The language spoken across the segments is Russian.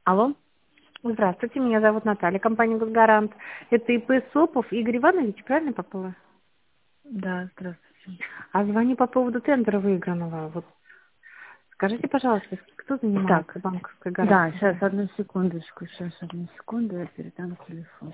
Алло? Здравствуйте, меня зовут Наталья, компания «Госгарант». Это ИП Сопов Игорь Иванович, правильно попала? Да, здравствуйте. А звоню по поводу тендера выигранного. Вот скажите, пожалуйста, кто занимается Так, банковской да, гарантией? сейчас, одну секундочку, я передам телефон.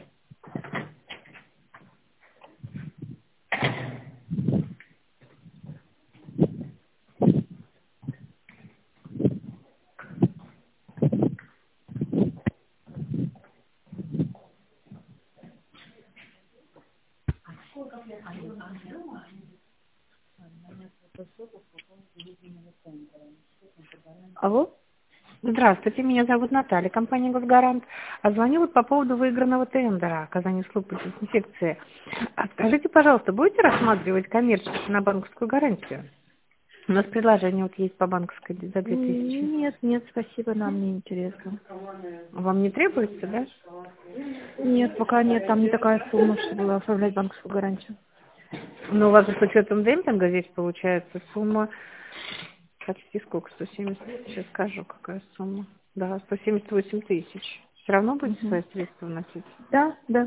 Алло? Здравствуйте, меня зовут Наталья, компания «Госгарант». А звоню вот по поводу выигранного тендера оказания услуг по дезинфекции. А скажите, пожалуйста, будете рассматривать коммерчески на банковскую гарантию? У нас предложение вот есть по банковской за 2000. Нет, нет, спасибо, нам не интересно. Вам не требуется, да? Нет, пока нет, там не такая сумма, чтобы оформлять банковскую гарантию. Но у вас же с учетом демпинга здесь получается сумма почти сколько? 170. Сейчас скажу, какая сумма. Да, 178 тысяч. Все равно будете Мгм. свои средства вносить? Да, да.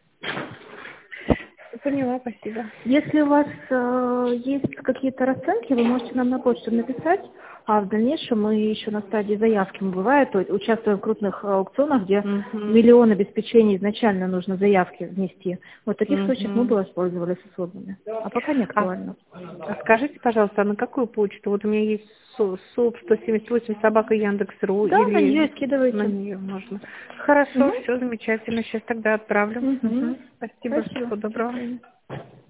Поняла, спасибо. Если у вас есть какие-то расценки, вы можете нам на почту написать, а в дальнейшем мы еще на стадии заявки, бывает, участвуем в крупных аукционах, где Угу. миллион обеспечений изначально нужно заявки внести. Вот в таких случаях мы Угу. бы воспользовались услугами. А пока не А, актуально. а скажите, пожалуйста, а на какую почту? Вот у меня есть СОП 178 собака Яндекс.ру Да, на нее или и на скидывайте. нее можно? Хорошо, Мгм. все замечательно. Сейчас тогда отправлю. Мгм. Угу. Спасибо, Спасибо. всего До доброго. свидания.